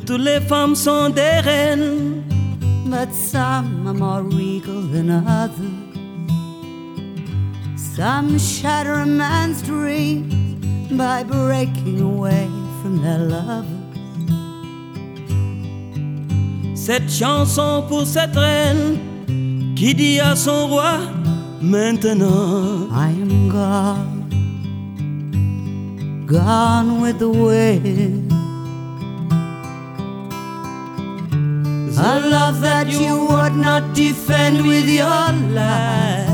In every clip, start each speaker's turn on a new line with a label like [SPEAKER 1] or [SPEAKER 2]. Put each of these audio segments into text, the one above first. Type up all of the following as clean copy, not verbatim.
[SPEAKER 1] Toutes les femmes sont des reines,
[SPEAKER 2] but some are more regal than others. Some shatter a man's dreams by breaking away from their lovers.
[SPEAKER 1] Cette chanson pour cette reine qui dit à son roi maintenant,
[SPEAKER 2] I am gone, gone with the wind. A love that you would not defend with your life.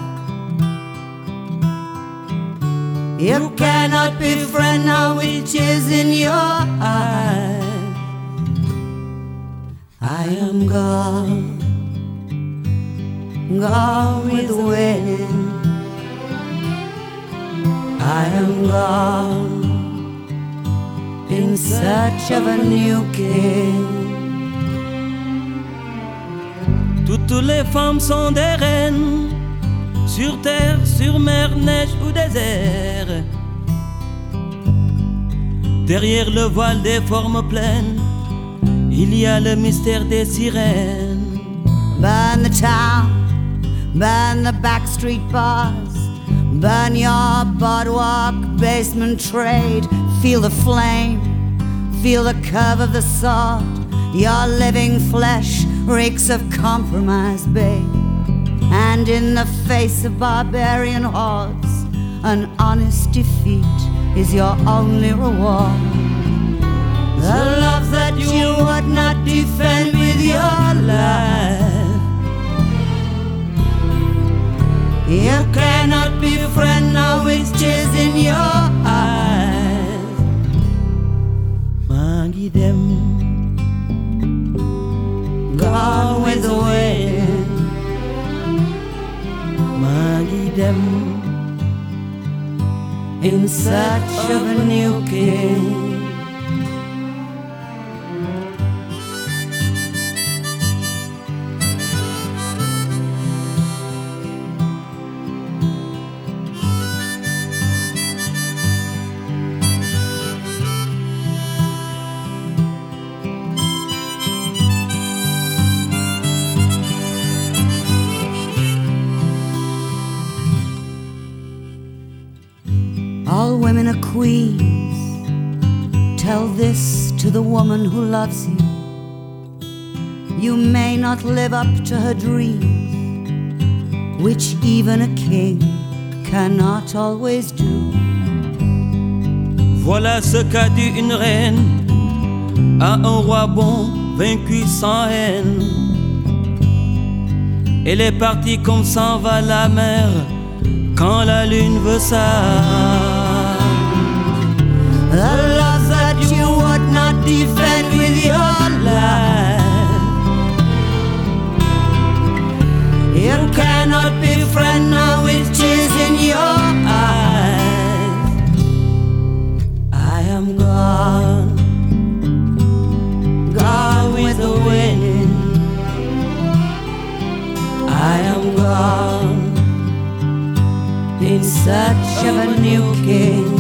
[SPEAKER 2] You cannot befriend now which is in your eyes. I am gone, gone with the wind. I am gone in search of a new king.
[SPEAKER 1] Toutes les femmes sont des reines, sur terre, sur mer, neige ou désert. Derrière le voile des formes pleines, il y a le mystère des sirènes.
[SPEAKER 2] Burn the town, burn the backstreet bars, burn your boardwalk, basement trade. Feel the flame, feel the curve of the sword. Your living flesh reeks of compromise, babe. And in the face of barbarian hordes, an honest defeat is your only reward. The love that you would not defend with your life, you cannot befriend now which is in your eyes.
[SPEAKER 1] Mangi dem,
[SPEAKER 2] gone with the wind.
[SPEAKER 1] mangi dem,
[SPEAKER 2] in search of a new king. All women are queens. Tell this to the woman who loves you. You may not live up to her dreams, which even a king cannot always do.
[SPEAKER 1] voilà ce qu'a dit une reine à un roi bon, vaincu sans haine. Elle est partie comme s'en va la mer quand la lune veut ça.
[SPEAKER 2] A love that you would not defend with your life, you cannot befriend now which is in your eyes. I am gone, gone with the wind. I am gone in search of a new king.